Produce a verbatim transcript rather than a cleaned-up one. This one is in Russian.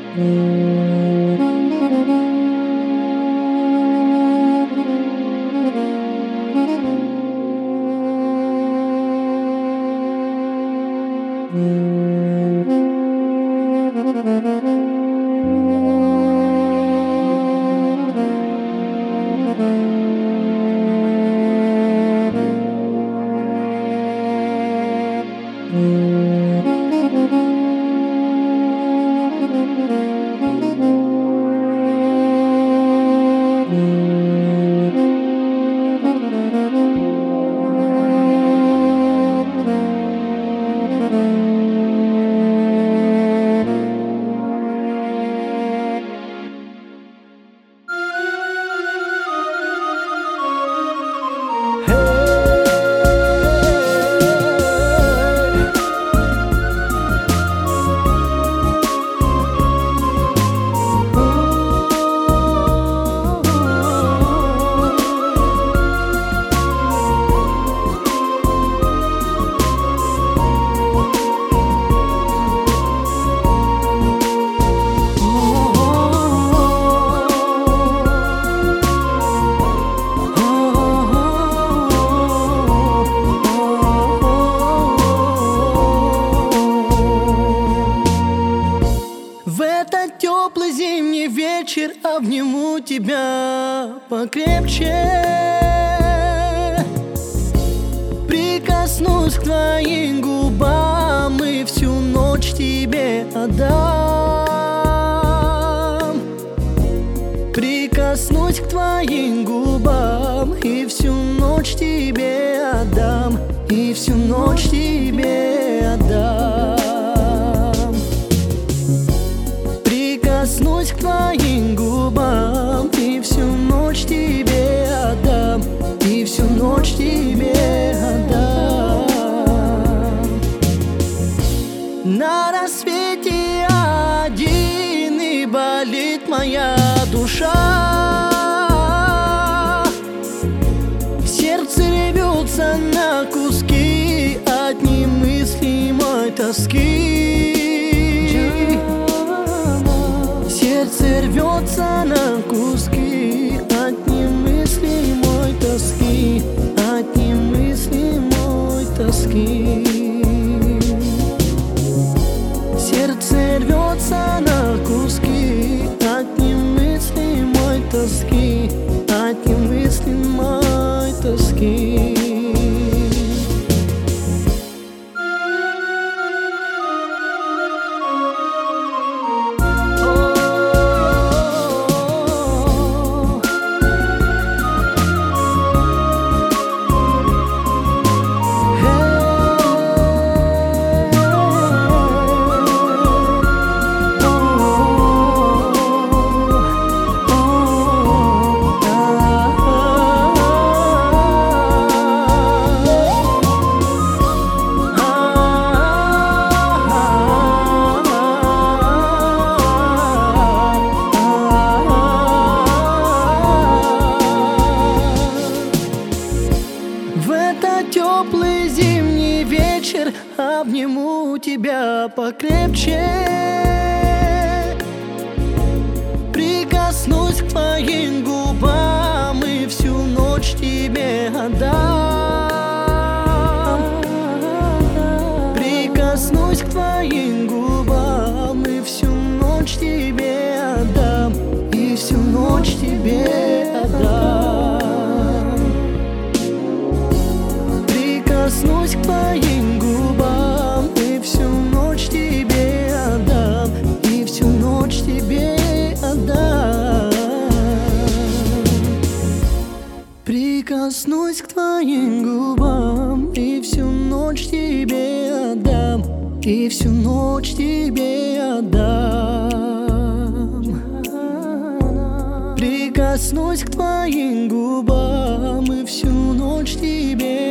Теплый зимний вечер, обниму тебя покрепче, прикоснусь к твоим губам и всю ночь тебе отдам. Прикоснусь к твоим губам и всю ночь тебе отдам, и всю ночь тебе отдам. Прикоснусь к твоим губам и всю ночь тебе отдам, и всю ночь тебе отдам. На рассвете один и болит моя душа, сердце рвется на куски от немыслимой тоски. Сердце рвется на куски от немыслимой тоски, от немыслимой тоски. Сердце рвется на куски от немыслимой тоски, от немыслимой тоски. Теплый зимний вечер, обниму тебя покрепче, прикоснусь к твоим губам и всю ночь тебе отдам. Прикоснусь к твоим губам и всю ночь тебе отдам, и всю ночь тебе отдам. Прикоснусь к твоим губам и всю ночь тебе отдам, и всю ночь тебе отдам. Прикоснусь к твоим губам и всю ночь тебе отдам, и всю ночь тебе отдам. Прикоснусь к твоим губам и всю ночь тебе